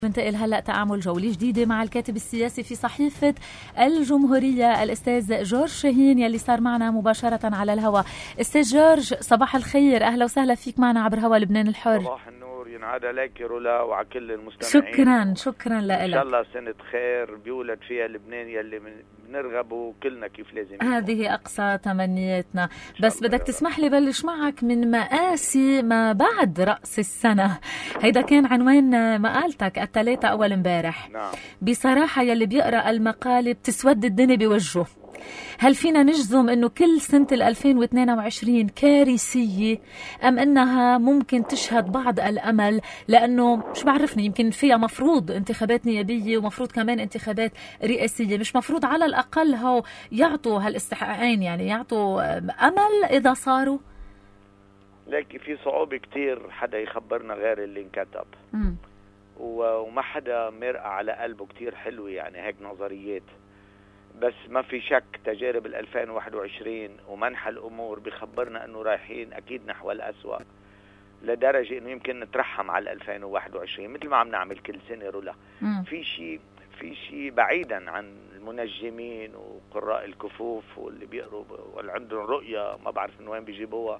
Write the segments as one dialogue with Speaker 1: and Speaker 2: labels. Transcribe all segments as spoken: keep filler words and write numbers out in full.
Speaker 1: ننتقل هلأ تعامل جولة جديدة مع الكاتب السياسي في صحيفة الجمهورية الأستاذ جورج شاهين يلي صار معنا مباشرة على الهواء. أستاذ جورج صباح الخير، أهلا وسهلا فيك معنا عبر هوا لبنان الحر.
Speaker 2: صباح النور، ينعاد عليك رولا وعلى كل المستمعين.
Speaker 1: شكرا شكرا لك.
Speaker 2: إن شاء الله سنة خير بيولد فيها لبنان يلي بنرغبه كلنا كيف لازم يكون.
Speaker 1: هذه أقصى تمنياتنا. بس بدك تسمح لي بلش معك من مآسي ما بعد رأس السنة. هيدا كان عنوان مقالتك الثلاثة أول امبارح.
Speaker 2: نعم.
Speaker 1: بصراحة يلي بيقرأ المقالة بتسود الدنيا بوجهه. هل فينا نجزم أنه كل سنة ألفين واثنين وعشرين كارثية أم أنها ممكن تشهد بعض الأمل؟ لأنه مش بعرفني، يمكن فيها مفروض انتخابات نيابية ومفروض كمان انتخابات رئاسية. مش مفروض على الأقل هو يعطوا هالاستحقاقين، يعني يعطوا أمل إذا صاروا؟
Speaker 2: لكن في صعوبة كتير حدا يخبرنا غير اللي انكتب، م. وما حدا مرقع على قلبه. كتير حلوة يعني هيك نظريات، بس ما في شك تجارب ألفين وواحد وعشرين ومنح الأمور بيخبرنا أنه رايحين أكيد نحو الأسوأ، لدرجة أنه يمكن نترحم على ألفين وواحد وعشرين مثل ما عم نعمل كل سنة رولا. م. في شيء في شيء بعيدا عن المنجمين وقراء الكفوف واللي بيقروا واللي عندهم رؤية ما بعرف من وين بيجيبوها.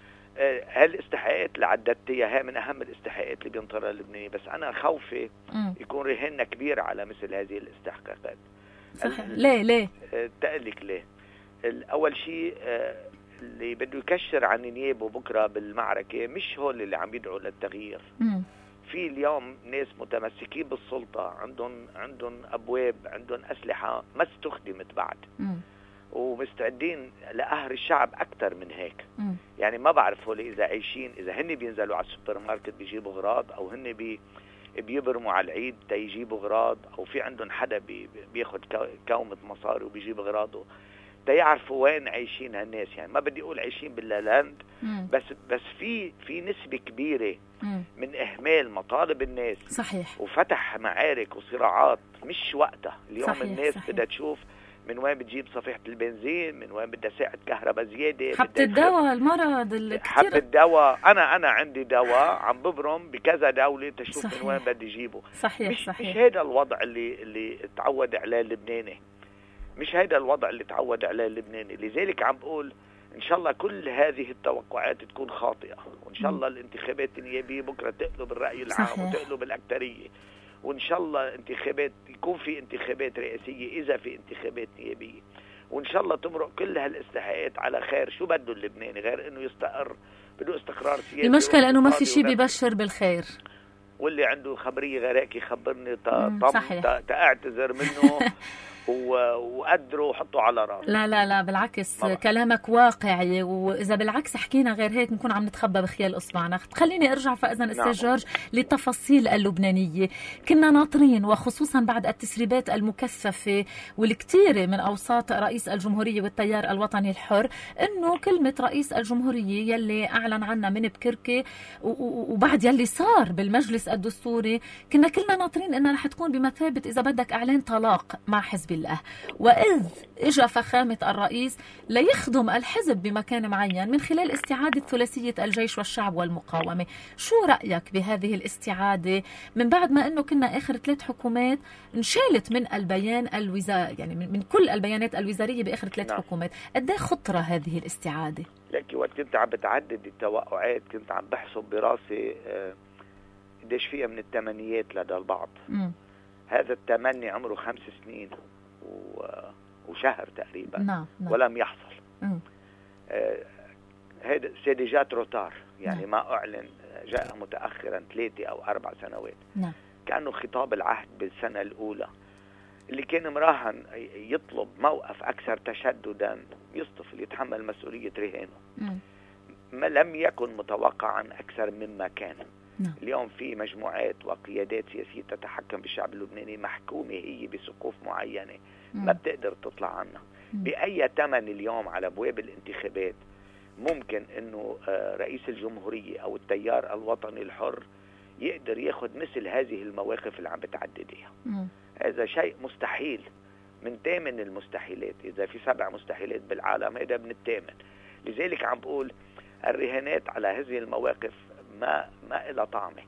Speaker 2: هالاستحقاقات اللي عددتها هي من أهم الاستحقاقات اللي بينطرها اللبناني، بس أنا خوفي م. يكون رهاننا كبير على مثل هذه الاستحقاقات.
Speaker 1: صحيح. ليه ليه؟
Speaker 2: تقلك ليه؟ أول شيء اللي بده يكشر عن نيابه بكرة بالمعركة مش هول اللي عم يدعوا للتغيير. م. في اليوم ناس متمسكين بالسلطة، عندهم عندهم أبواب، عندهم أسلحة ما استخدمت بعد، م. ومستعدين لقهر الشعب أكتر من هيك. م. يعني ما بعرف هول إذا عايشين، إذا هن بينزلوا على السوبر ماركت بيجيبوا غراض، أو هن بي بيبرموا على العيد تيجيبوا غراض، او في عندهم حدا بي بياخد كومة مصاري وبيجيب غراضه، تيعرفوا وين عايشين هالناس. يعني ما بدي اقول عايشين باللالاند، بس بس في في نسبة كبيرة مم. من اهمال مطالب الناس.
Speaker 1: صحيح.
Speaker 2: وفتح معارك وصراعات مش وقتها اليوم. صحيح. الناس صحيح. بدها تشوف من وين بتجيب صفيحة البنزين، من وين بدها ساعة كهرباء زيادة،
Speaker 1: حبة الدواء المرض الكتير،
Speaker 2: حبة الدواء. أنا أنا عندي دواء عم ببرم بكذا دولة تشوف. صحيح. من وين بدي جيبه.
Speaker 1: صحيح.
Speaker 2: مش
Speaker 1: صحيح.
Speaker 2: مش هيدا الوضع اللي اللي تعود عليه اللبناني، مش هيدا الوضع اللي تعود عليه اللبناني. لذلك عم بقول إن شاء الله كل هذه التوقعات تكون خاطئة، وإن شاء الله الانتخابات النيابية بكرة تقلب الرأي العام. صحيح. وتقلب الأكترية، وإن شاء الله انتخابات يكون في انتخابات رئاسية إذا في انتخابات نيابية، وإن شاء الله تمرق كل هالاستحقاقات على خير. شو بده اللبناني غير إنه يستقر؟ بده استقرار سياسي.
Speaker 1: المشكلة إنه ما في شيء بيبشر بالخير، واللي
Speaker 2: عنده خبرية غير هيك يخبرني تأعتذر منه وقدروا وحطوا على راسه.
Speaker 1: لا لا لا بالعكس طبعا. كلامك واقعي، وإذا بالعكس حكينا غير هيك نكون عم نتخبى بخيال إصبعنا. خليني أرجع فإذا أستاذ جورج للتفاصيل اللبنانية. كنا ناطرين وخصوصا بعد التسريبات المكثفة والكثيرة من أوساط رئيس الجمهورية والتيار الوطني الحر إنه كلمة رئيس الجمهورية يلي أعلن عنها من بكركة وبعد يلي صار بالمجلس الدستوري، كنا كلنا ناطرين إنها رح تكون بمثابة إذا بدك إعلان طلاق مع حزب الله. وإذ إجا فخامة الرئيس ليخدم الحزب بمكان معين من خلال استعادة ثلاثية الجيش والشعب والمقاومة. شو رأيك بهذه الاستعادة من بعد ما أنه كنا آخر ثلاث حكومات انشالت من البيان الوزاري، يعني من كل البيانات الوزارية بآخر ثلاث نعم. حكومات؟ قد ايه خطرة هذه الاستعادة؟
Speaker 2: لكن وقت كنت عم بتعدد التوقعات كنت عم بحسب براسي قديش فيها من التمنيات لدى البعض. م. هذا التمني عمره خمس سنين وشهر تقريبا. نعم. نعم. ولم يحصل. آه هذا سيدي جات روتار، يعني نعم. ما أعلن، جاء متأخرا ثلاثة أو أربع سنوات. نعم. كأنه خطاب العهد بالسنة الأولى اللي كان مراهن يطلب موقف أكثر تشددا يصطف يتحمل مسؤولية رهانه. ما لم يكن متوقعا أكثر مما كان. نعم. اليوم في مجموعات وقيادات سياسية تتحكم بالشعب اللبناني، محكومة هي بسقوف معينة ما بتقدر تطلع عنها. بأي ثمن اليوم على أبواب الانتخابات ممكن أنه رئيس الجمهورية أو التيار الوطني الحر يقدر ياخد مثل هذه المواقف اللي عم بتعددها؟ هذا شيء مستحيل، من ثامن المستحيلات. إذا في سبع مستحيلات بالعالم هذا من الثامن. لذلك عم بقول الرهانات على هذه المواقف ما ما إلى طعمه.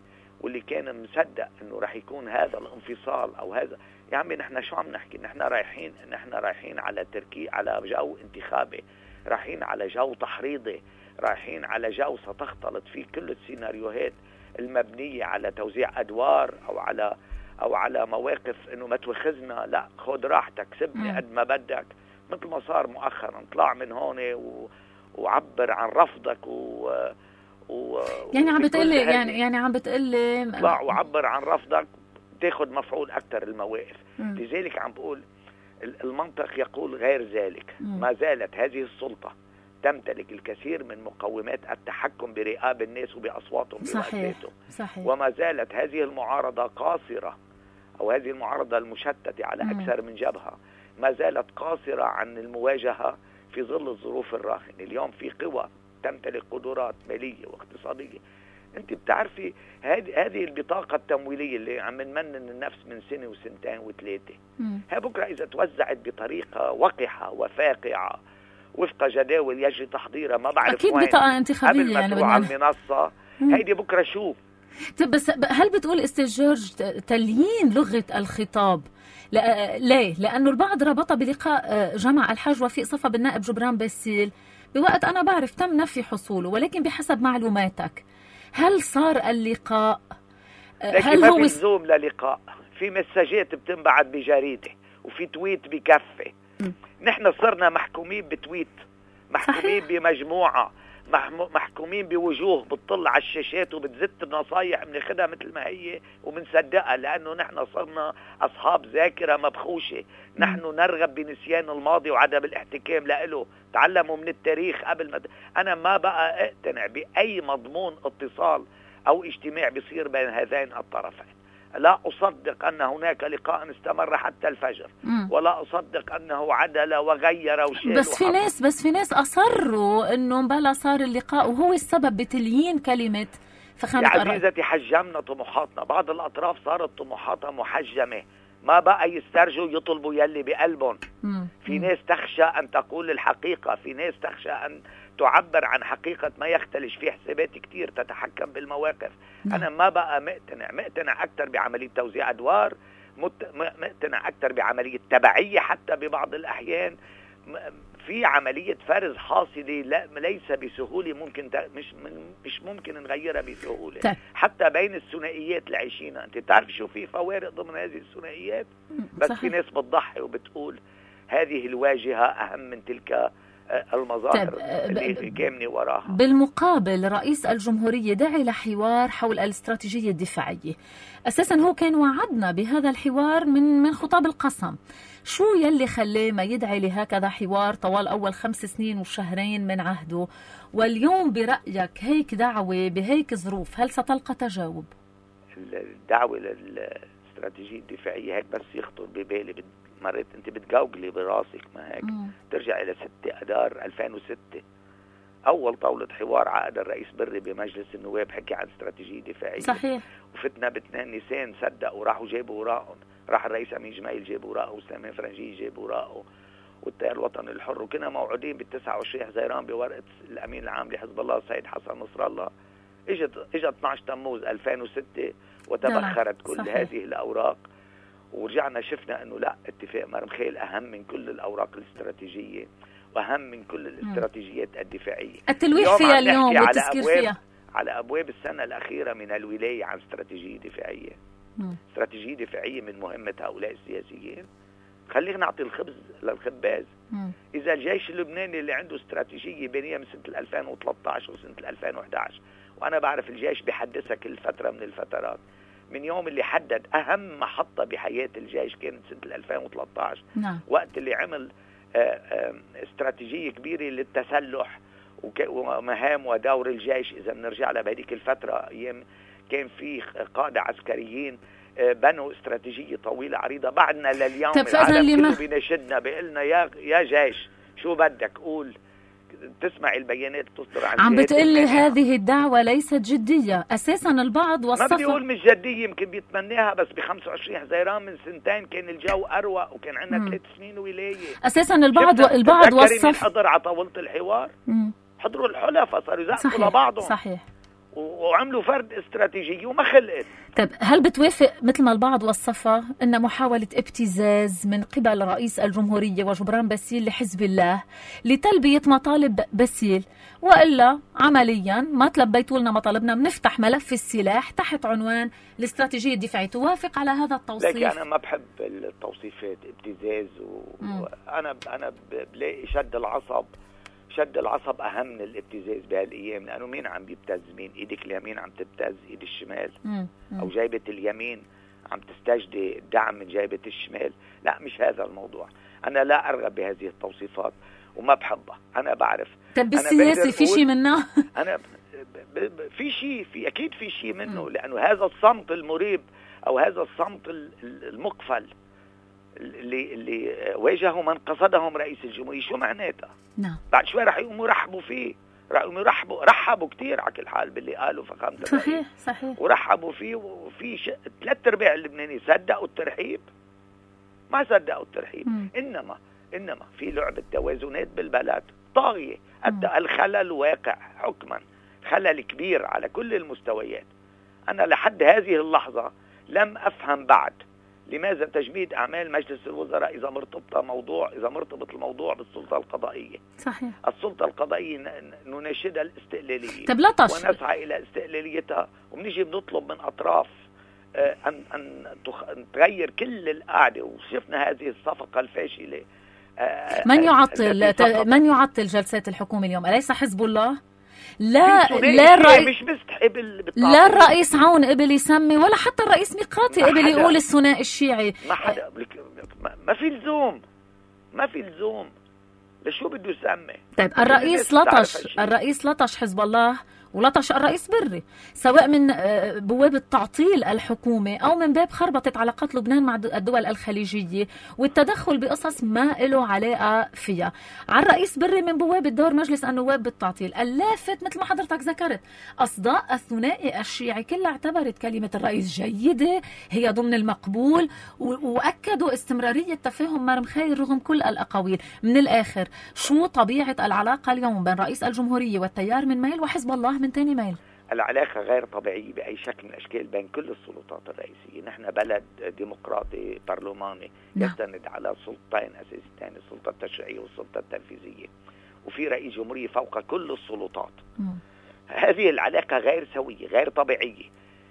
Speaker 2: واللي كان مصدق انه راح يكون هذا الانفصال او هذا. يا عمي نحن شو عم نحكي؟ نحن رايحين نحن رايحين على تركي على جو انتخابي، رايحين على جو تحريضي، رايحين على جو ستختلط فيه كل السيناريوهات المبنية على توزيع أدوار أو على أو على مواقف إنه ما توخزنا، لا خذ راحتك سبني قد ما بدك، مثل ما صار مؤخرا. طلع من هون و... وعبر عن رفضك و... و...
Speaker 1: يعني عم بتقلي يعني يعني عم بتقلي
Speaker 2: طلع وعبر عن رفضك تاخذ مفعول أكثر المواقف. م. لذلك عم بقول المنطق يقول غير ذلك. م. ما زالت هذه السلطة تمتلك الكثير من مقومات التحكم برئاب الناس وبأصواتهم بوقتاتهم، وما زالت هذه المعارضة قاصرة، أو هذه المعارضة المشتتة على م. أكثر من جبهة ما زالت قاصرة عن المواجهة في ظل الظروف الراهنة. اليوم في قوى تمتلك قدرات مالية واقتصادية. أنت بتعرفي هذه البطاقة التمويلية اللي عم نمنن النفس من سنة وسنتين وثلاثة، ها بكرة إذا توزعت بطريقة وقحة وفاقعة وفق جداول يجري تحضيرها ما بعرف
Speaker 1: أكيد
Speaker 2: وين
Speaker 1: بطاقة انتخابية
Speaker 2: قبل ما
Speaker 1: يعني
Speaker 2: تروح على المنصة، هيدي بكرة شو؟
Speaker 1: طيب بس هل بتقول أستاذ جورج تليين لغة الخطاب؟ لا ليه؟ لأنه البعض ربطها بلقاء جمع الحاج وفيق صفا بالنائب جبران باسيل بوقت أنا بعرف تم نفي حصوله، ولكن بحسب معلوماتك هل صار اللقاء؟
Speaker 2: هل ما هو في لزوم للقاء؟ في مساجات بتنبعت بجريدة وفي تويت بكفة. نحن صرنا محكومين بتويت، محكومين صحيح. بمجموعة، محكومين بوجوه بتطلع على الشاشات وبتزت بنصايح بناخدها مثل ما هي وبنصدقها، لأنه نحن صرنا أصحاب ذاكرة مبخوشة. نحن نرغب بنسيان الماضي وعدم الاحتكام له. تعلموا من التاريخ قبل ما أنا ما بقى اقتنع بأي مضمون اتصال أو اجتماع بيصير بين هذين الطرفين. لا أصدق أن هناك لقاء استمر حتى الفجر، مم. ولا أصدق أنه عدل وغير وشال.
Speaker 1: بس في ناس بس في ناس أصروا أنه بلا صار اللقاء وهو السبب بتليين كلمة فخامة
Speaker 2: يا عزيزتي. حجمنا طموحاتنا، بعض الأطراف صارت طموحاتها محجمة، ما بقى يسترجوا يطلبوا يلي بقلبهم. مم. في ناس تخشى أن تقول الحقيقة، في ناس تخشى أن تعبر عن حقيقة ما يختلش في حسابات كتير تتحكم بالمواقف. مم. أنا ما بقى مقتنع مقتنع أكتر بعملية توزيع أدوار، مقتنع أكتر بعملية تبعية حتى ببعض الأحيان. في عملية فرز حاصلة لا ليس بسهولة، ممكن مش مش ممكن نغيرها بسهولة. طيب. حتى بين الثنائيات اللي عايشينها، أنت بتعرف شو في فوارق ضمن هذه الثنائيات، بس صحيح. في ناس بتضحي وبتقول هذه الواجهة أهم من تلك المظاهر طيب. اللي كامنة وراها.
Speaker 1: بالمقابل رئيس الجمهورية دعي لحوار حول الاستراتيجية الدفاعية. أساسا هو كان وعدنا بهذا الحوار من من خطاب القسم. شو يلي خلاه ما يدعي لهكذا حوار طوال أول خمس سنين وشهرين من عهده، واليوم برأيك هيك دعوة بهيك ظروف هل ستلقى تجاوب؟
Speaker 2: الدعوة للاستراتيجية الدفاعية هيك بس يخطر ببالي، مرات انت بتجاوبلي براسك ما هيك. مم. ترجع الى ستة اذار ألفين وستة، اول طاولة حوار عقد الرئيس بري بمجلس النواب حكي عن استراتيجية دفاعية.
Speaker 1: صحيح.
Speaker 2: وفتنا باثنين نيسان صدقوا وراحوا جابوا وراءهم، راح الرئيس امين جمايل جاب وراءه وسليمان فرنجي جاب وراءه والتيار الوطني الحر، وكنا موعودين بالتسعة وعشرين حزيران بورقة الامين العام لحزب الله السيد حسن نصر الله. اجت اجت اثني عشر تموز ألفين وستة وتبخرت كل صحيح. هذه الاوراق، ورجعنا شفنا انه لا، اتفاق مرمخيل اهم من كل الاوراق الاستراتيجيه واهم من كل الاستراتيجيات الدفاعيه.
Speaker 1: التلويح فيها اليوم والتذكير فيها
Speaker 2: على ابواب السنه الاخيره من الولايه عن استراتيجيه دفاعيه. مم. استراتيجية دفاعيه من مهمه هؤلاء السياسيين. خلينا نعطي الخبز للخباز. مم. اذا الجيش اللبناني اللي عنده استراتيجيه بينيه من سنه ألفين وثلاثة عشر وسنه ألفين وإحدى عشر، وانا بعرف الجيش بيحدثها كل فتره من الفترات، من يوم اللي حدد أهم محطة بحياة الجيش كانت سنة ألفين وثلاثة عشر. نعم. وقت اللي عمل استراتيجية كبيرة للتسلح ومهام ودور الجيش. إذا بنرجع لهذيك الفترة أيام كان في قادة عسكريين بنوا استراتيجية طويلة عريضة. بعدنا لليوم العالم كله بيناشدنا بيقلنا يا يا جيش شو بدك قول، تسمع البيانات تصدر عن
Speaker 1: عم بتقلي هذه الدعوة ليست جدية. أساسا البعض وصفها
Speaker 2: ما بدي أقول مش جدية، يمكن بيتمناها، بس ب خمسة وعشرين حزيران من سنتين كان الجو أروق وكان عندنا ثلاث سنين ولاية.
Speaker 1: أساسا البعض و... البعض وصف
Speaker 2: حضر على طاولة الحوار. مم. حضروا الحلفاء صاروا يزقوا لبعضهم.
Speaker 1: صحيح.
Speaker 2: وعملوا فرد استراتيجي وما خلقت.
Speaker 1: طيب هل بتوافق مثل ما البعض وصفها أن محاولة ابتزاز من قبل رئيس الجمهورية وجبران باسيل لحزب الله لتلبية مطالب باسيل، وإلا عمليا ما تلبيتوا لنا مطالبنا بنفتح ملف السلاح تحت عنوان الاستراتيجية الدفاعية؟ توافق على هذا التوصيف؟
Speaker 2: لكن أنا ما بحب التوصيفات ابتزاز، وأنا أنا بلاقي شد العصب شد العصب أهم من الابتزاز بهالأيام، لأنه مين عم بيبتز مين؟ إيدك اليمين عم تبتز إيد الشمال، مم. مم. أو جايبة اليمين عم تستجدي الدعم من جايبة الشمال. لا، مش هذا الموضوع. أنا لا أرغب بهذه التوصيفات وما بحبها. أنا بعرف.
Speaker 1: طب بالسياسة في شيء منه؟
Speaker 2: أنا ب... ب... في شيء في أكيد في شيء منه، لأنه هذا الصمت المريب أو هذا الصمت المقفل اللي اللي واجهه من قصدهم رئيس الجمهورية، شو معناتها؟
Speaker 1: نعم.
Speaker 2: بعد شوي رح يقوموا يرحبوا فيه، رح يقوموا يرحبوا رحبوا كتير على كل حال باللي قالوا فخامة الرئيس.
Speaker 1: صحيح صحيح.
Speaker 2: ورحبوا فيه، وفي ش... ثلاث ارباع اللبنانيين صدقوا الترحيب، ما صدقوا الترحيب. م. انما انما في لعبة توازنات بالبلد طاغية، الخلل واقع حكما، خلل كبير على كل المستويات. انا لحد هذه اللحظة لم افهم بعد لماذا تجميد أعمال مجلس الوزراء إذا مرتبط موضوع إذا مرتبط الموضوع بالسلطة القضائية.
Speaker 1: صحيح.
Speaker 2: السلطة القضائية نناشدها الاستقلالية ونسعى إلى استقلاليتها، وبنيجي بنطلب من أطراف أن أن تغير كل القاعدة، وشفنا هذه الصفقة الفاشلة.
Speaker 1: من يعطل من يعطل جلسات الحكومة اليوم؟ أليس حزب الله؟ لا لا الرئيس لا الرئيس عون قبل يسمي، ولا حتى الرئيس ميقاتي قبل يقول الثنائي الشيعي.
Speaker 2: ما حدا ما في لزوم ما في لزوم لشو بده يسمي.
Speaker 1: طيب الرئيس لطش الرئيس لطش حزب الله ولطش الرئيس بري، سواء من بوابة تعطيل الحكومة أو من باب خربطة علاقات لبنان مع الدول الخليجية والتدخل بقصص ما له علاقة فيها. على الرئيس بري من بوابة دور مجلس النواب بالتعطيل. اللافت مثل ما حضرتك ذكرت، أصداء الثنائي الشيعي كلها اعتبرت كلمة الرئيس جيدة، هي ضمن المقبول، وأكدوا استمرارية تفاهم مرمخايل رغم كل الأقاويل. من الآخر، شو طبيعة العلاقة اليوم بين رئيس الجمهورية والتيار من ميل وحزب الله من تاني ميل؟
Speaker 2: العلاقة غير طبيعية بأي شكل من الأشكال بين كل السلطات الرئيسية. نحن بلد ديمقراطي برلماني يستند على سلطتين أساسيتين، السلطة التشريعية والسلطة التنفيذية، وفي رئيس جمهورية فوق كل السلطات. م. هذه العلاقة غير سوية غير طبيعية.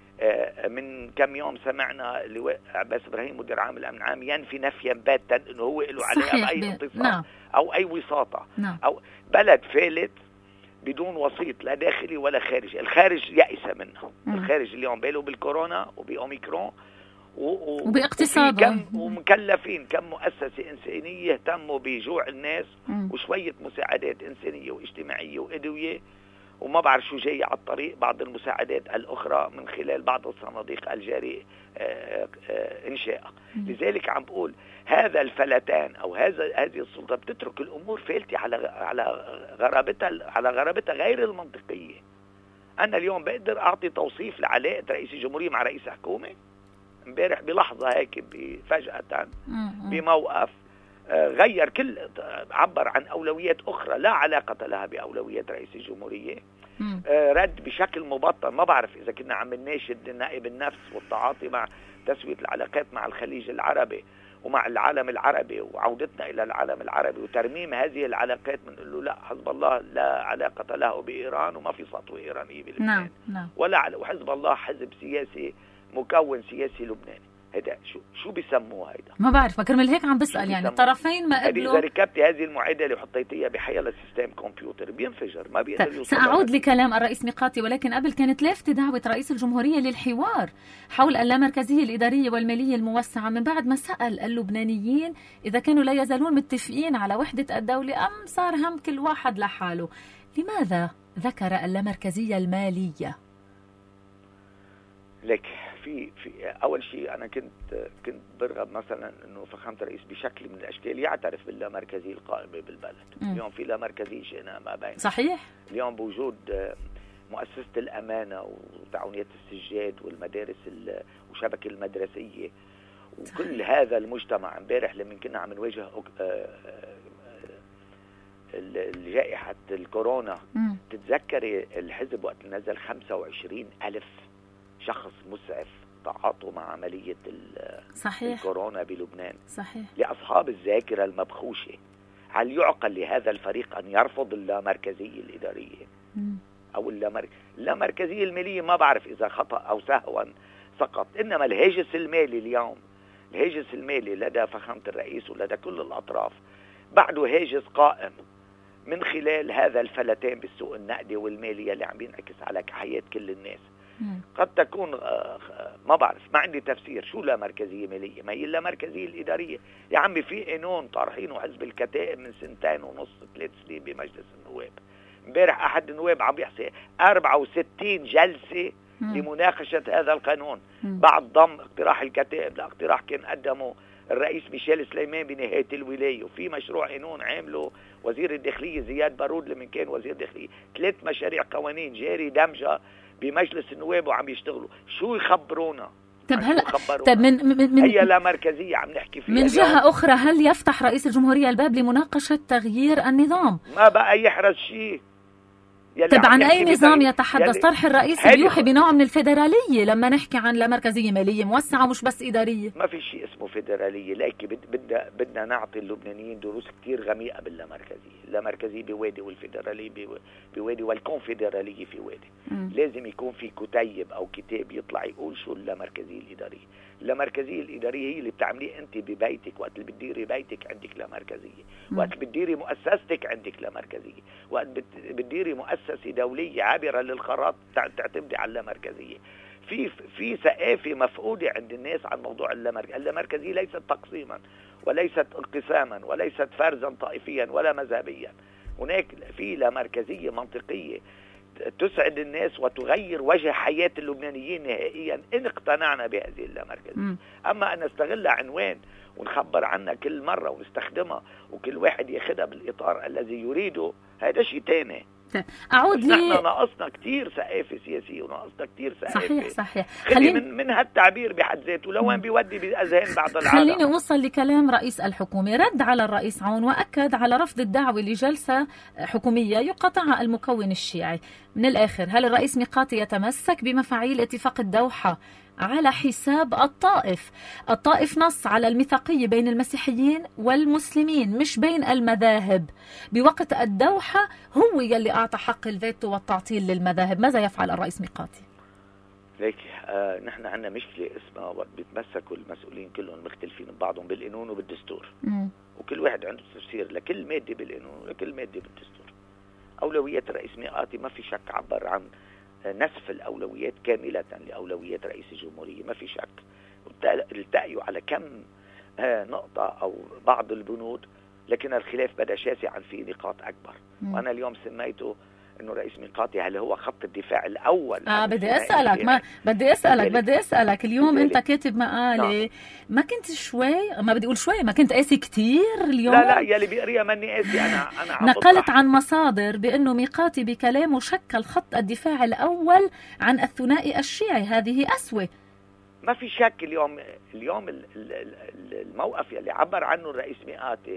Speaker 2: من كم يوم سمعنا اللواء عباس إبراهيم مدير عام الأمن العام ينفي نفيا باتا أنه هو له عليها بأي اتصال. نعم. أو أي وساطة. نعم. أو بلد فالت بدون وسيط لا داخلي ولا خارجي. الخارج يأس منه. مم. الخارج اليوم باله بالكورونا وبأوميكرون
Speaker 1: وباقتصاده
Speaker 2: ومكلفين كم مؤسسة إنسانية يهتموا بجوع الناس. مم. وشوية مساعدات إنسانية واجتماعية وأدوية، وما بعرف شو جاي على الطريق، بعض المساعدات الأخرى من خلال بعض الصناديق الجاري إنشاء. لذلك عم بقول هذا الفلتان أو هذا هذه السلطة بتترك الأمور فالتة على على غرابتها على غرابتها غير المنطقية. أنا اليوم بقدر أعطي توصيف لعلاقة رئيس الجمهورية مع رئيس حكومة امبارح بلحظة هيك فجأة بموقف غير كل عبر عن أولويات أخرى لا علاقة لها بأولويات رئيس الجمهورية. رد بشكل مبطن. ما بعرف إذا كنا عم نناشد نائب النفس والتعاطي مع تسوية العلاقات مع الخليج العربي ومع العالم العربي وعودتنا إلى العالم العربي وترميم هذه العلاقات، بنقول له لا، حزب الله لا علاقة له بإيران وما في سطوة إيرانية بلبنان. نعم. نعم. ولا وحزب الله حزب سياسي مكون سياسي لبناني. هيدا شو شو بيسموه هيدا؟
Speaker 1: ما بعرف، ما كرمال هيك عم بسأل. يعني الطرفين ما قبلوا.
Speaker 2: إذا ركبتي هذه المعادلة وحطيتيها بحيالة سيستم كمبيوتر بينفجر، ما بيقدر يوصل.
Speaker 1: سأعود لكلام الرئيس ميقاتي، ولكن قبل كانت لافتة دعوة رئيس الجمهورية للحوار حول اللامركزية الإدارية والمالية الموسعة من بعد ما سأل اللبنانيين إذا كانوا لا يزالون متفقين على وحدة الدولة أم صار هم كل واحد لحاله. لماذا ذكر اللامركزية المالية؟
Speaker 2: لك في في اول شيء انا كنت كنت برغب مثلا انه فخامه الرئيس بشكل من الاشكال يعترف باللامركزيه القائمه بالبلد. م. اليوم في لامركزيه شئنا ما بين.
Speaker 1: صحيح.
Speaker 2: اليوم بوجود مؤسسه الامانه وتعاونيات السجاد والمدارس وشبكه المدرسيه وكل صحيح. هذا المجتمع امبارح لما كنا عم نواجه جائحة الكورونا مم. تتذكري الحزب وقت نزل خمسة وعشرين ألف شخص مسعف تعاطوا مع عملية صحيح. الكورونا بلبنان.
Speaker 1: صحيح.
Speaker 2: لأصحاب الذاكرة المبخوشة، هل يعقل لهذا الفريق أن يرفض اللامركزية الإدارية مم. أو اللامر... اللامركزية المالية؟ ما بعرف إذا خطأ أو سهوا سقط، إنما الهاجس المالي اليوم، الهاجس المالي لدى فخامة الرئيس ولدى كل الأطراف بعده هاجس قائم من خلال هذا الفلتان بالسوق النقدي والمالي اللي عم بينعكس على حياة كل الناس. مم. قد تكون ما بعرف، ما عندي تفسير شو لا مركزية مالية، ما هي لا مركزية الإدارية يا عمي. في قانون طارحينه حزب الكتائب من سنتين ونص ثلاث سنين بمجلس النواب. امبارح أحد النواب عم يحصي أربعة وستين جلسة مم. لمناقشة هذا القانون مم. بعد ضم اقتراح الكتائب لاقتراح كان قدمه الرئيس ميشيل سليمان بنهاية الولاية، وفي مشروع قانون عامله وزير الداخلية زياد بارود لمن كان وزير الداخلية. ثلاث مشاريع قوانين جاري دمجها بمجلس النواب وعم يشتغلوا. شو يخبرونا؟
Speaker 1: طب هلا طب من من من
Speaker 2: هي لا مركزية عم نحكي فيها.
Speaker 1: من جهة أخرى، هل يفتح رئيس الجمهورية الباب لمناقشة تغيير النظام؟
Speaker 2: ما بقى يحرز شيء.
Speaker 1: طب عن أي نظام يتحدث؟ طرح الرئيس بيوحي بنوع من الفيدرالية لما نحكي عن لا مركزية مالية موسعة مش بس إدارية.
Speaker 2: ما في شيء اسمه فيدرالية، لكن بدنا بدنا نعطي اللبنانيين دروس كتير غميقة باللامركزية. اللامركزية بوادي والفيدرالية بوادي والكونفدرالية في وادي. م. لازم يكون في كتيب أو كتاب يطلع يقول شو اللامركزية الإدارية. اللامركزية الإدارية هي اللي بتعمليه أنت ببيتك، وقت اللي بتديري بيتك عندك لامركزية، وقت اللي بتديري مؤسستك عندك لامركزية، وقت بتديري مؤسسة دولية عابرة للخراط تعتمدي على اللامركزية. في في ثقافة مفقودة عند الناس عن موضوع اللامركزية. اللامركزية ليست تقسيما وليست انقساما وليست فرزا طائفيا ولا مذهبيا. هناك في لامركزية منطقية تسعد الناس وتغير وجه حياة اللبنانيين نهائيا إن اقتنعنا بهذه اللامركزية. أما أن نستغلها عنوان ونخبر عنها كل مرة ونستخدمها وكل واحد ياخدها بالإطار الذي يريده، هذا شيء تاني.
Speaker 1: أعود لي
Speaker 2: نحن ناقصنا كتير ثقافة سياسية وناقصنا كتير ثقافة.
Speaker 1: صحيح صحيح.
Speaker 2: خليني من, من هالتعبير بحد ذاته لوين بيودي بأذهان بعض العالم.
Speaker 1: خليني أوصل لكلام رئيس الحكومة. رد على الرئيس عون وأكد على رفض الدعوة لجلسة حكومية يقاطعها المكون الشيعي. من الآخر، هل الرئيس ميقاتي يتمسك بمفاعيل اتفاق الدوحة على حساب الطائف؟ الطائف نص على الميثاقية بين المسيحيين والمسلمين مش بين المذاهب، بوقت الدوحة هو يلي أعطى حق الفيتو والتعطيل للمذاهب. ماذا يفعل الرئيس ميقاتي؟
Speaker 2: ليك آه نحن عندنا مشكلة اسمها بيتمسكوا المسؤولين كلهم مختلفين ببعضهم بالقانون وبالدستور، م. وكل واحد عنده تفسير لكل مادة بالقانون ولكل مادة بالدستور. أولويات الرئيس ميقاتي ما في شك عبر عن نسف الأولويات كاملة لأولويات رئيس الجمهورية، ما في شك. التقيوا على كم نقطة أو بعض البنود، لكن الخلاف بدا شاسعا في نقاط أكبر. م. وأنا اليوم سميته إنه رئيس ميقاتي هل هو خط الدفاع الأول.
Speaker 1: آه بدي أسألك ما بدي أسألك بدي أسألك اليوم أنت كاتب مقالة. نعم. ما كنت شوي ما بدي أقول شوي ما كنت قاسي كتير اليوم.
Speaker 2: لا لا يلي بيقريها ماني قاسي أنا أنا
Speaker 1: نقلت عن مصادر بأنه ميقاتي بكلامه شكل خط الدفاع الأول عن الثنائي الشيعي. هذه أسوة.
Speaker 2: ما في شك. اليوم اليوم الموقف يلي عبر عنه الرئيس ميقاتي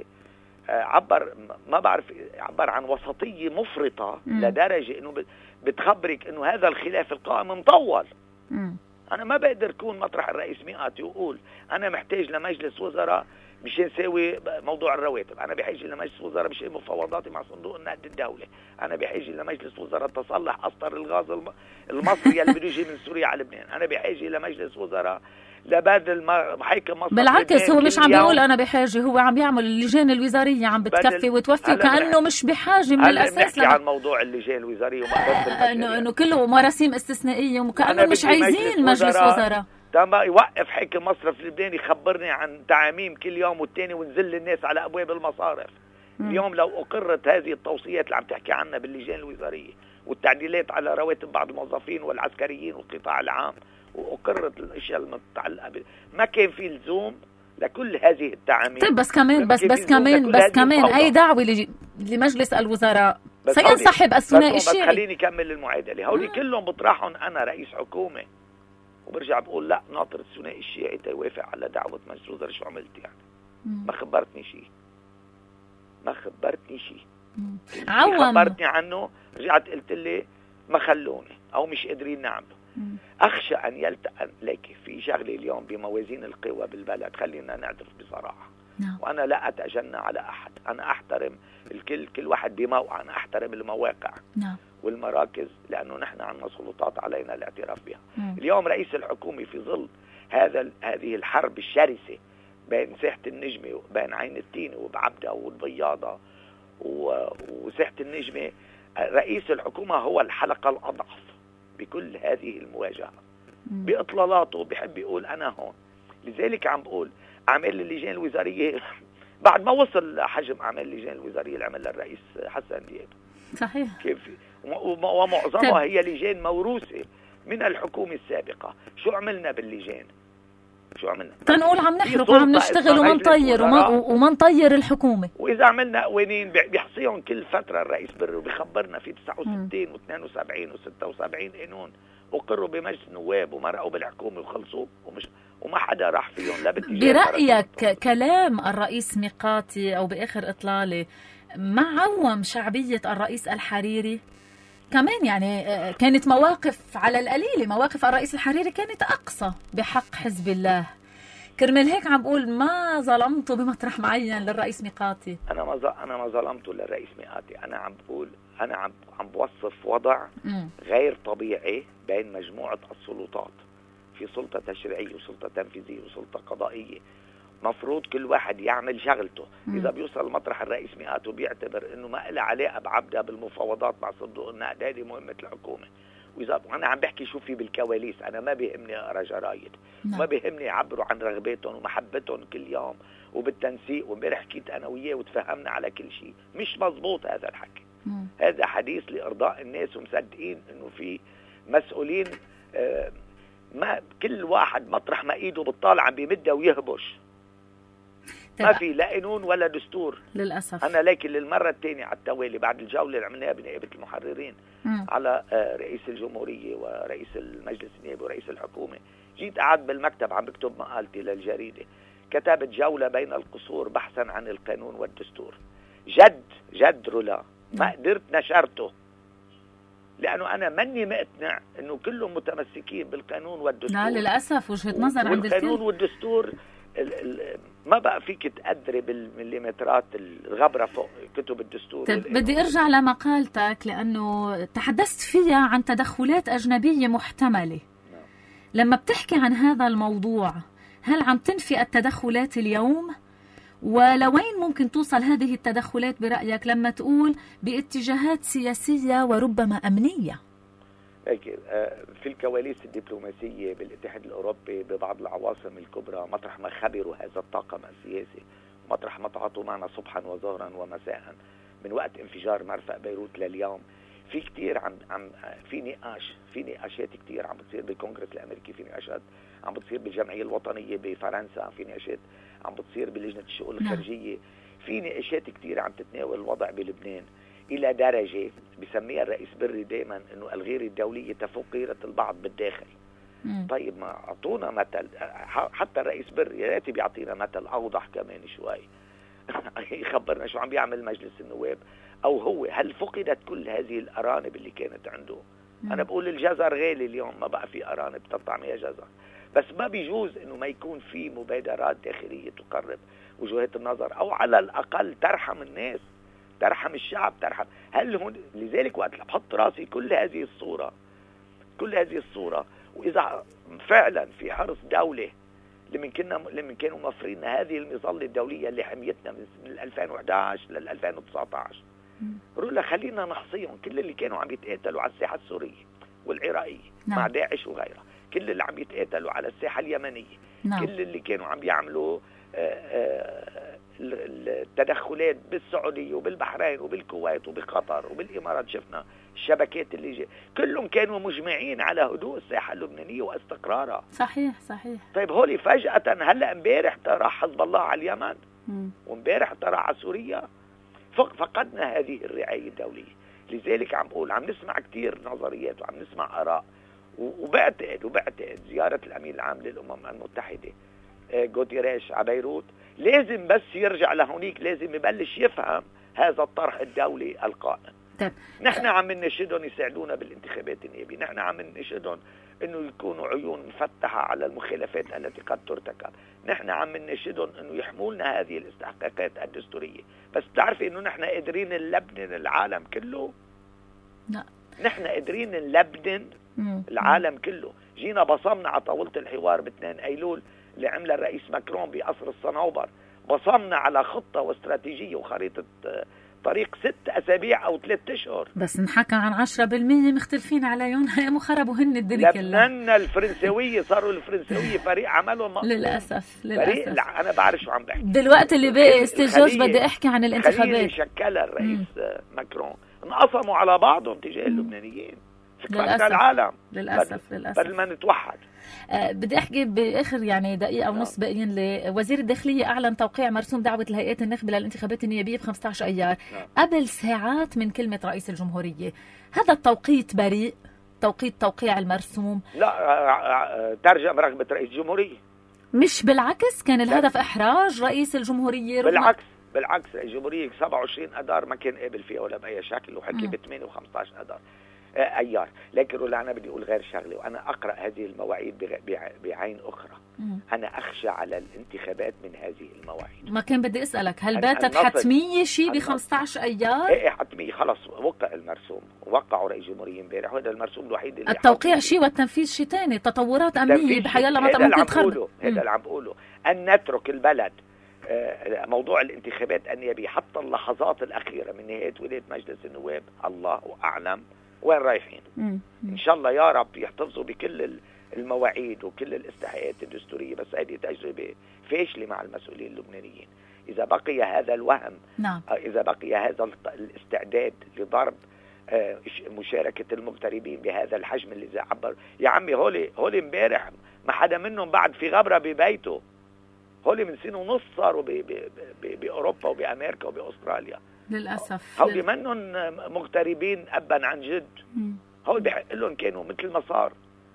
Speaker 2: عبر ما بعرف عبر عن وسطية مفرطة م. لدرجة انه بتخبرك انه هذا الخلاف القائم مطول. م. انا ما بقدر اكون مطرح الرئيس ميقاتي وقول انا محتاج لمجلس وزراء مشان نساوي موضوع الرواتب، انا بحاجة لمجلس وزراء مشان مفاوضاتي مع صندوق النقد الدولي، انا بحاجة لمجلس وزراء تصلح اسطر الغاز المصري اللي بده يجي من سوريا على لبنان، انا بحاجة لمجلس وزراء لبادل محاكم مصر.
Speaker 1: بالعكس هو مش عم بيقول انا بحاجه، هو عم بيعمل اللجان الوزاريه عم بتكفي وتوفي وكانه مش بحاجه من الاساس.
Speaker 2: نحكي لما... عن موضوع اللجان الوزاريه وما
Speaker 1: انه انه كله مراسيم استثنائيه وكانه مش عايزين مجلس وزراء.
Speaker 2: تمام يوقف حاكم مصرف لبنان يخبرني عن تعاميم كل يوم والتاني ونزل الناس على ابواب المصارف. م. اليوم لو اقرت هذه التوصيات اللي عم تحكي عنها باللجان الوزاريه والتعديلات على رواتب بعض الموظفين والعسكريين والقطاع العام وأقرت الأشياء المتعلقة ب... ما كان في لزوم لكل هذه التعاميم.
Speaker 1: طيب بس كمان بس بس كمان بس كمان أي دعوة لج... لمجلس الوزراء سينسحب الثنائي الشيعي.
Speaker 2: خليني كمل المعادلة. هولي كلهم بطرحهم أنا رئيس حكومة وبرجع بقول لا ناطر الثنائي الشيعي تيوافق على دعوة مجلس الوزراء. شو عملت يعني؟ مم. ما خبرتني شيء ما خبرتني شيء
Speaker 1: عوام
Speaker 2: خبرتني عنه، رجعت قلت لي ما خلوني أو مش قادرين نعمله. أخشى أن يلتقن لك في شغلة اليوم بموازين القوى بالبلد، خلينا نعترف بصراحة. نعم. وأنا لا أتجنى على أحد، أنا أحترم الكل، كل واحد بموقع، أنا أحترم المواقع. نعم. والمراكز، لأنه نحن عندنا سلطات علينا الاعتراف بها. مم. اليوم رئيس الحكومة في ظل هذا هذه الحرب الشرسة بين ساحة النجمة وبين عين التينة وبعبدة والبياضة وساحة النجمة، رئيس الحكومة هو الحلقة الأضعف بكل هذه المواجهة. مم. بإطلالاته بحب يقول أنا هون. لذلك عم بقول أعمال اللجان الوزارية بعد ما وصل حجم أعمال اللجان الوزارية اللي عملها الرئيس حسن دياب.
Speaker 1: صحيح.
Speaker 2: كيف ومعظمها هي لجان موروثة من الحكومة السابقة. شو عملنا باللجان؟ شو عملنا؟
Speaker 1: تنقول عم نحرق وعم نشتغل وما نطير وما, وما نطير الحكومة.
Speaker 2: وإذا عملنا قوانين بيحصيهم كل فترة الرئيس بري وبيخبرنا في تسعة وستين واثنين وسبعين وستة وسبعين قانون وقروا بمجلس النواب ومرقوا بالحكومة وخلصوا ومش وما حدا راح فيهم. لا
Speaker 1: برأيك كلام الرئيس ميقاتي أو بآخر إطلالة ما عوم شعبية الرئيس الحريري؟ كمان يعني كانت مواقف على القليلة، مواقف الرئيس الحريري كانت أقصى بحق حزب الله. كرمال هيك عم بقول ما ظلمته بمطرح معين للرئيس ميقاتي.
Speaker 2: أنا ما أنا ما ظلمته للرئيس ميقاتي، أنا عم بقول أنا عم عم بوصف وضع م. غير طبيعي بين مجموعة السلطات، في سلطة تشريعية وسلطة تنفيذية وسلطة قضائية. مفروض كل واحد يعمل شغلته. مم. إذا بيوصل مطرح الرئيس ميقاتي وبيعتبر إنه ما له علاقة بعبدة بالمفاوضات مع صندوق النقد، هذه مهمة الحكومة. وإذا أنا عم بحكي شو في بالكواليس، أنا ما بيهمني أقرأ جرايد، ما بيهمني يعبروا عن رغبتهم ومحبتهم كل يوم وبالتنسيق. وامبارح حكيت أنا وياه وتفهمنا على كل شيء. مش مزبوط هذا الحكي. مم. هذا حديث لإرضاء الناس ومصدقين إنه في مسؤولين، آه ما كل واحد مطرح ما إيده بتطالع عم بيمدها ويهبش. ما في لا قانون ولا دستور
Speaker 1: للأسف.
Speaker 2: أنا لكن للمرة الثانية على التوالي بعد الجولة اللي عملناها بنائبة المحررين م. على رئيس الجمهورية ورئيس المجلس النيابي ورئيس الحكومة، جيت قعدت بالمكتب عم بكتب مقالتي للجريدة، كتبت جولة بين القصور بحثا عن القانون والدستور. جد جد رولا ما قدرت نشرته لأنه أنا مني مقتنع أنه كلهم متمسكين بالقانون والدستور.
Speaker 1: لا للأسف وجهة نظر عند الكل.
Speaker 2: والقانون والدستور ما بقى فيك تقدري بالمليمترات الغبرة فوق كتب الدستور.
Speaker 1: بدي ارجع لمقالتك لأنه تحدثت فيها عن تدخلات أجنبية محتملة. نعم. لما بتحكي عن هذا الموضوع هل عم تنفي التدخلات اليوم؟ ولوين ممكن توصل هذه التدخلات برأيك لما تقول باتجاهات سياسية وربما أمنية؟
Speaker 2: في الكواليس الدبلوماسية بالاتحاد الأوروبي ببعض العواصم الكبرى مطرح ما خبروا هذا الطاقم السياسي، مطرح ما تعاطوا معنا صبحا وظهرا ومساء من وقت انفجار مرفأ بيروت لليوم، في كتير عم عم في نقاش في نقاشات كتير عم بتصير بالكونغرس الأمريكي، في نقاشات عم بتصير بالجمعية الوطنية بفرنسا، في نقاشات عم بتصير بلجنة الشؤون الخارجية، في نقاشات كتير عم تتناول الوضع بلبنان إلى درجة بسميها الرئيس بري دائما إنه الغيرة الدولية تفوق غيرة البعض بالداخل. مم. طيب ما أعطونا مثل، حتى الرئيس بري يا ريت بيعطينا مثل أوضح كمان شوي يخبرنا شو عم بيعمل مجلس النواب، أو هو هل فقدت كل هذه الأرانب اللي كانت عنده؟ مم. أنا بقول الجزر غالي اليوم، ما بقى في أرانب تطعميها جزر، بس ما بيجوز إنه ما يكون في مبادرات داخلية تقرب وجهات النظر أو على الأقل ترحم الناس، ترحم الشعب، ترحم. هل هون لذلك وقت بحط راسي كل هذه الصورة كل هذه الصورة وإذا فعلا في حرص دولة لمن كنا لمن كانوا مفرين هذه المظلة الدولية اللي حميتنا من ألفين وإحدى عشر لل ألفين وتسعة عشر، رولا خلينا نحصيهم كل اللي كانوا عم يتقاتلوا على الساحة السورية والعراقية نعم. مع داعش وغيرها، كل اللي عم يتقاتلوا على الساحة اليمنية نعم. كل اللي كانوا عم يعملوا آآ آآ التدخلات بالسعودية وبالبحرين وبالكويت وبقطر وبالإمارات، شفنا الشبكات اللي جي. كلهم كانوا مجمعين على هدوء الساحة اللبنانية واستقرارها.
Speaker 1: صحيح صحيح.
Speaker 2: طيب هولي فجأة هلأ امبارح راح حزب الله على اليمن وامبارح راح على سوريا، فقدنا هذه الرعاية الدولية. لذلك عم بقول عم نسمع كتير نظريات وعم نسمع آراء، وبعتقد وبعتقد زيارة الأمين العام للأمم المتحدة غوتيريش على بيروت لازم بس يرجع لهونيك، لازم يبلش يفهم هذا الطرح الدولي القائم.
Speaker 1: طيب.
Speaker 2: نحن عم نناشدهم يساعدونا بالانتخابات النيابية، نحن عم نناشدهم انه يكونوا عيون مفتحة على المخالفات التي قد ترتكب، نحن عم نناشدهم انه يحموا لنا هذه الاستحقاقات الدستورية. بس بتعرفي انه نحن قادرين نلبنن العالم كله؟
Speaker 1: لا،
Speaker 2: نحن قادرين نلبنن العالم كله. جينا بصمنا على طاولة الحوار باثنين ايلول اللي عملها الرئيس ماكرون بقصر الصنوبر، بصمنا على خطة واستراتيجية وخريطة طريق ست أسابيع أو ثلاثة أشهر.
Speaker 1: بس نحكى عن عشرة بالمية مختلفين عليهم، هي خربوا هن الدنيا كلها.
Speaker 2: لبنان الفرنسوية صاروا الفرنسوية فريق عملهم مقصود.
Speaker 1: للأسف
Speaker 2: للأسف فريق لا أنا بعرف شو عم بحكي.
Speaker 1: دلوقتي اللي باقي استجاج بدي أحكي عن الانتخابات.
Speaker 2: خليل شكلها الرئيس مم. ماكرون انقسموا على بعضهم تجاه اللبنانيين.
Speaker 1: للأسف
Speaker 2: العالم
Speaker 1: للأسف للأسف
Speaker 2: بدل ما نتوحد.
Speaker 1: أه بدي أحكي بآخر يعني دقيقة ونص باقيين لي. وزير الداخلية أعلن توقيع مرسوم دعوة الهيئات الناخبة للانتخابات النيابية ب خمسة عشر أيار قبل ساعات من كلمة رئيس الجمهورية. هذا التوقيت بريء؟ توقيت توقيع المرسوم؟
Speaker 2: لا، ترجم رغبة رئيس الجمهورية.
Speaker 1: مش بالعكس كان الهدف إحراج رئيس الجمهورية؟
Speaker 2: بالعكس بالعكس رئيس الجمهورية سبعة وعشرين أدار ما كان قابل فيها ولا بأي شكل، وحكي ب ثمانية وخمسة عشر أدار أيار. لكن رولا أنا بدي أقول غير شغلة، وأنا أقرأ هذه المواعيد بعين أخرى. مم. أنا أخشى على الانتخابات من هذه المواعيد.
Speaker 1: ما كان بدي أسألك هل باتت حتمية شيء ب خمسة عشر أيار؟
Speaker 2: إيه حتمية، خلص وقع المرسوم، وقعوا رئيس الجمهورية امبارح، وهذا المرسوم الوحيد اللي
Speaker 1: التوقيع شيء والتنفيذ شيء ثاني، تطورات أمنية بحيالله ما ممكن تخرب.
Speaker 2: هذا اللي عم بقوله، أن نترك البلد موضوع الانتخابات النيابية حتى اللحظات الأخيرة من نهاية ولاية مجلس النواب، الله أعلم وين رايحين. مم. إن شاء الله يا رب يحتفظوا بكل المواعيد وكل الاستحقاقات الدستورية. بس هذه تجربة فاشلة مع المسؤولين اللبنانيين. إذا بقي هذا الوهم،
Speaker 1: نعم.
Speaker 2: إذا بقي هذا الاستعداد لضرب مشاركة المغتربين بهذا الحجم اللي زي عبر يا عمي، هولي هولي امبارح ما حدا منهم بعد في غبرة ببيته. هولي من سنة ونص صاروا بأوروبا وبأمريكا وبأستراليا.
Speaker 1: للأسف
Speaker 2: هولي منهم مغتربين أبا عن جد. هولي بحق لهم كانوا مثل ما صار.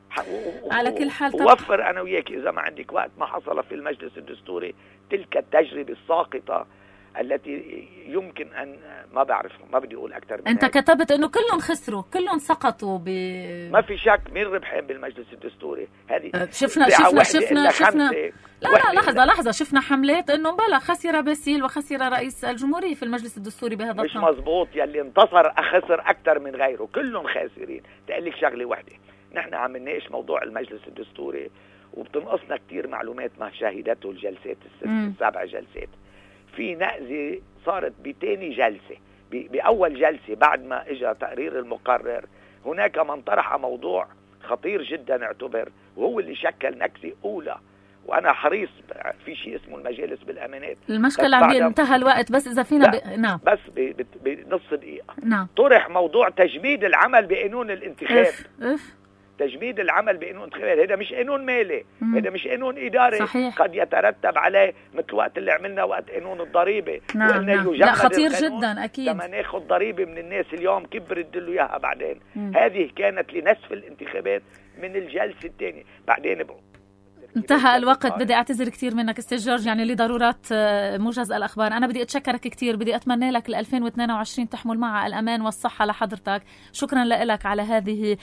Speaker 1: على كل حال
Speaker 2: ووفر أنا وياك إذا ما عندك وقت ما حصل في المجلس الدستوري تلك التجربة الساقطة التي يمكن أن ما بعرف ما بدي أقول أكثر من
Speaker 1: أنت
Speaker 2: هذا.
Speaker 1: كتبت أنه كلهم خسروا كلهم سقطوا ب...
Speaker 2: ما في شك مين ربحين بالمجلس الدستوري. هذه
Speaker 1: شفنا شفنا شفنا شفنا لا لا لحظة لحظة شفنا حملات أنه بلا خسر باسيل وخسر رئيس الجمهورية في المجلس الدستوري بهذا
Speaker 2: مش مزبوط. يلي انتصر خسر أكثر من غيره، كلهم خاسرين. تقول لك شغلة واحدة، نحن عم نناقش موضوع المجلس الدستوري وبتنقصنا كتير معلومات ما شاهدته الجلسات السبع جلسات. في نقزة صارت بتاني جلسة. بأول جلسة بعد ما اجى تقرير المقرر هناك من طرح موضوع خطير جدا اعتبر، وهو اللي شكل نكسة أولى. وأنا حريص في شيء اسمه المجالس بالأمانات.
Speaker 1: المشكلة عم انتهى الوقت، بس إذا فينا ب... نعم
Speaker 2: بس بنص دقيقة.
Speaker 1: نعم.
Speaker 2: طرح موضوع تجميد العمل بقانون الانتخاب.
Speaker 1: اف اف
Speaker 2: تجميد العمل بقانون الانتخابات. هذا مش قانون مالي، هذا مش قانون إداري.
Speaker 1: صحيح.
Speaker 2: قد يترتب عليه مثل وقت اللي عملنا وقت قانون الضريبة.
Speaker 1: نعم. نعم. لا خطير جدا أكيد.
Speaker 2: لما ناخذ ضريبة من الناس اليوم كيف بردوا له إياها بعدين. مم. هذه كانت لنسف الانتخابات من الجلسة الثانية. بعدين بقى
Speaker 1: انتهى الوقت. بدي اعتذر كثير منك استاذ جورج، يعني لضرورات موجز الاخبار. انا بدي اتشكرك كثير، بدي اتمنى لك ال ألفين واثنين وعشرين تحمل معها الامان والصحه لحضرتك. شكرا لك على هذه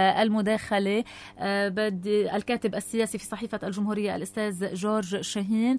Speaker 1: المداخله. بدي الكاتب السياسي في صحيفه الجمهوريه الاستاذ جورج شاهين.